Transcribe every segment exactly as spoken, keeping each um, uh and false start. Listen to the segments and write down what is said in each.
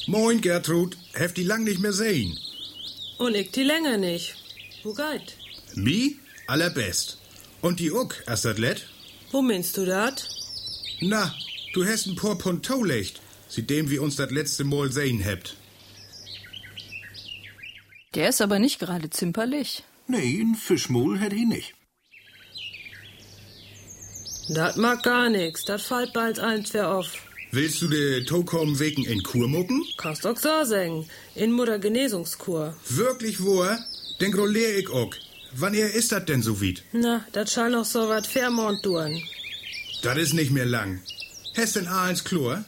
Moin, Gertrud. Heft die lang nicht mehr sehen. Und ich die länger nicht. Wo geht? Mi? Allerbest. Und die Uck, erst dat let? Wo meinst du dat? Na, du hast ein paar Pund Taulicht, seitdem wir uns das letzte Mal sehen hebt. Der ist aber nicht gerade zimperlich. Nee, ein Fischmol hätt ihn nicht. Dat mag gar nix. Dat fällt bald eins wer auf. Willst du de Tokom wegen in Kur mucken? Kannst doch so sagen. In Mutter Genesungskur. Wirklich wohl? Den grolleer ich auch. Wann er ist dat denn so weit? Na, dat scheint noch so wat Fairmont duren. Dat is nicht mehr lang. Hast denn a ins Chlor?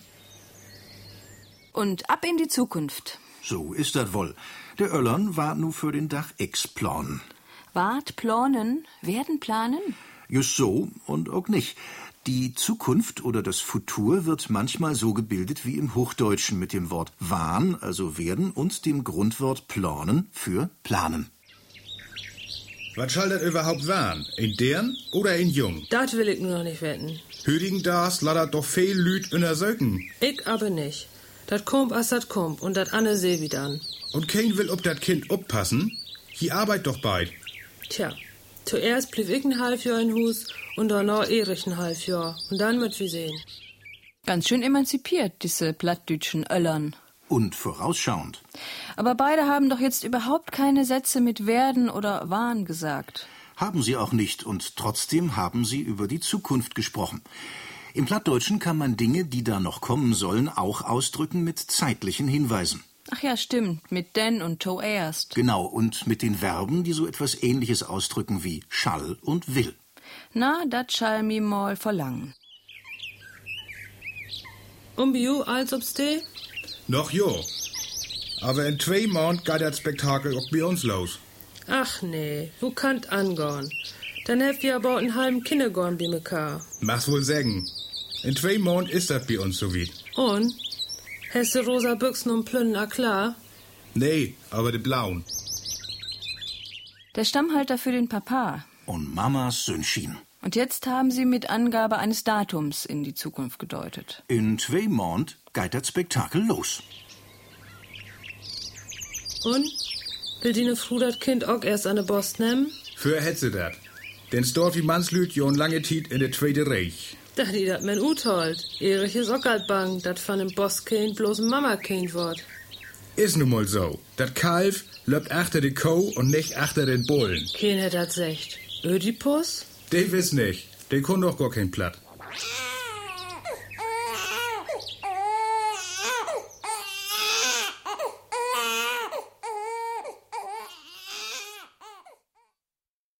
Und ab in die Zukunft. So ist dat wohl. Der Öllern war nu für den Dach Ex-Plan. Wart planen, werden planen? Just so und auch nicht. Die Zukunft oder das Futur wird manchmal so gebildet wie im Hochdeutschen mit dem Wort Wahn, also werden, und dem Grundwort planen für planen. Was soll das überhaupt waren? In deren oder in Jung? Dat will ich nur noch nicht wetten. Hüdigen das laddert doch viel Lüt in der Söcken. Ich aber nicht. Dat kommt as dat kommt und dat Anne seh wieder an. Und kein will ob dat Kind oppassen? Hier arbeit doch beid. Tja, zuerst blieb ich ein Halbjahr in Hus und danach Erich ein Halbjahr. Und dann wird wir sehen. Ganz schön emanzipiert, diese plattdütschen Öllern. Und vorausschauend. Aber beide haben doch jetzt überhaupt keine Sätze mit werden oder waren gesagt. Haben sie auch nicht, und trotzdem haben sie über die Zukunft gesprochen. Im Plattdeutschen kann man Dinge, die da noch kommen sollen, auch ausdrücken mit zeitlichen Hinweisen. Ach ja, stimmt, mit denn und to erst. Genau, und mit den Verben, die so etwas Ähnliches ausdrücken wie schall und will. Na, dat schall mi mal verlangen. Und bio, als ob's de? Noch jo. Aber in zwei Monaten geht das Spektakel auch bei uns los. Ach nee, wo kannt angorn? Dann heft wir aber einen halben Kindergorn bei mir ka. Mach's wohl sagen. In zwei Monaten ist das bei uns so weit. Und? Hast du rosa Büchsen und Plünnen, a klar? Nee, aber die blauen. Der Stammhalter für den Papa. Und Mamas Söhnchen. Und jetzt haben sie mit Angabe eines Datums in die Zukunft gedeutet. In zwei Monaten geht das Spektakel los. Und? Will die ne Frau dat Kind auch erst an de Bost nehmen? Für hätt sie dat. Denn Storf wie Manslüt jon lange Tiet in der Zweite Reich. Da die dat men utholt. Erich is auch alt bang, dat van dem Bostkind bloß ein Mama-Kind wird. Is nun mal so. Dat Kalf löbt achter de Kuh und nicht achter den Bullen. Kein hätt dat secht. Ödipus? Den wiss nicht. Den kann doch gar kein Platt.